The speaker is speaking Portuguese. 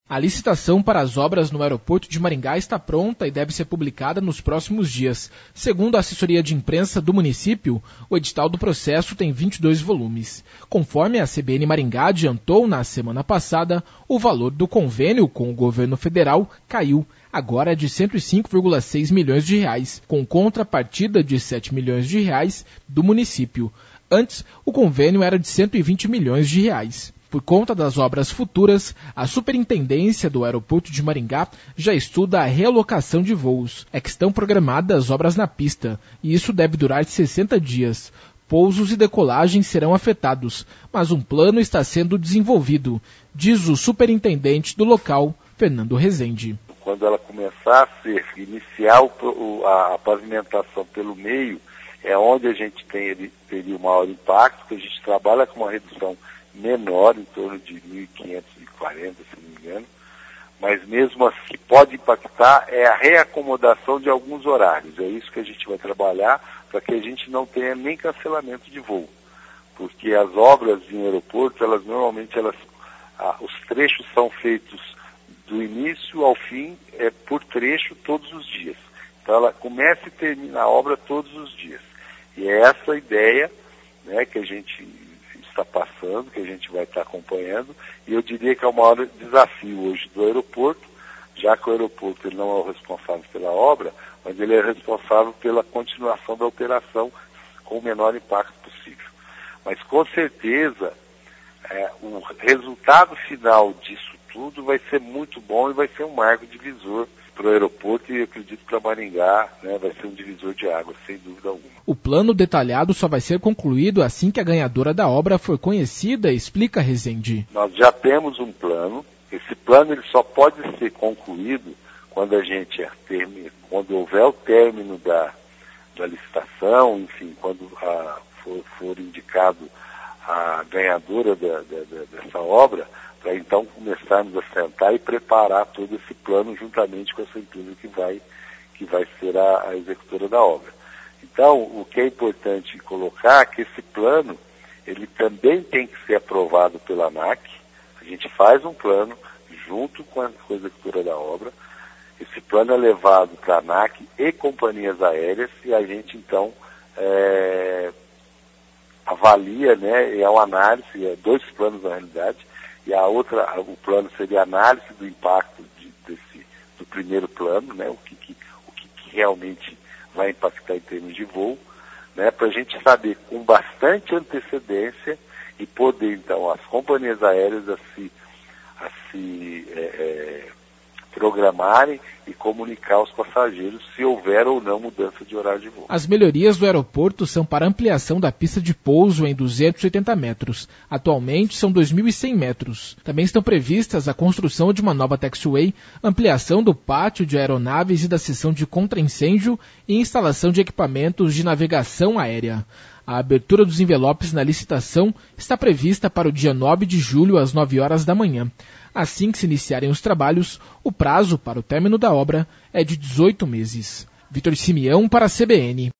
A licitação para as obras no aeroporto de Maringá está pronta e deve ser publicada nos próximos dias. Segundo a assessoria de imprensa do município, o edital do processo tem 22 volumes. Conforme a CBN Maringá adiantou na semana passada, o valor do convênio com o governo federal caiu. Agora é de R$ 105,6 milhões, com contrapartida de R$ 7 milhões do município. Antes, o convênio era de R$ 120 milhões. Por conta das obras futuras, a Superintendência do Aeroporto de Maringá já estuda a realocação de voos. É que estão programadas obras na pista, e isso deve durar 60 dias. Pousos e decolagens serão afetados, mas um plano está sendo desenvolvido, diz o superintendente do local, Fernando Rezende. Quando ela começar a iniciar a pavimentação pelo meio, é onde a gente teria o maior impacto, porque a gente trabalha com uma redução menor, em torno de 1.540, se não me engano, mas mesmo assim, o que pode impactar é a reacomodação de alguns horários. É isso que a gente vai trabalhar para que a gente não tenha nem cancelamento de voo, porque as obras em aeroporto, os trechos são feitos do início ao fim, por trecho todos os dias. Então ela começa e termina a obra todos os dias. E é essa a ideia, né, que a gente está passando, que a gente vai estar acompanhando, e eu diria que é o maior desafio hoje do aeroporto, já que o aeroporto ele não é o responsável pela obra, mas ele é responsável pela continuação da operação com o menor impacto possível. Mas com certeza, o resultado final disso tudo vai ser muito bom e vai ser um marco divisor para o aeroporto, e eu acredito que para Maringá, né, vai ser um divisor de águas, sem dúvida alguma. O plano detalhado só vai ser concluído assim que a ganhadora da obra for conhecida, explica Rezende. Nós já temos um plano. Esse plano ele só pode ser concluído quando quando houver o término da licitação, enfim, quando for indicado a ganhadora dessa obra, para então começarmos a sentar e preparar todo esse plano juntamente com essa empresa que vai ser a executora da obra. Então, o que é importante colocar é que esse plano, ele também tem que ser aprovado pela ANAC. A gente faz um plano junto com a executora da obra. Esse plano é levado para a ANAC e companhias aéreas, e a gente então avalia, né, é uma análise, dois planos na realidade, e o plano seria a análise do impacto do primeiro plano, né, o que realmente vai impactar em termos de voo, né, para a gente saber com bastante antecedência e poder, então, as companhias aéreas a se programarem e comunicar aos passageiros se houver ou não mudança de horário de voo. As melhorias do aeroporto são para ampliação da pista de pouso em 280 metros. Atualmente são 2.100 metros. Também estão previstas a construção de uma nova taxiway, ampliação do pátio de aeronaves e da seção de contra-incêndio e instalação de equipamentos de navegação aérea. A abertura dos envelopes na licitação está prevista para o dia 9 de julho, às 9 horas da manhã. Assim que se iniciarem os trabalhos, o prazo para o término da obra é de 18 meses. Vitor Simeão para a CBN.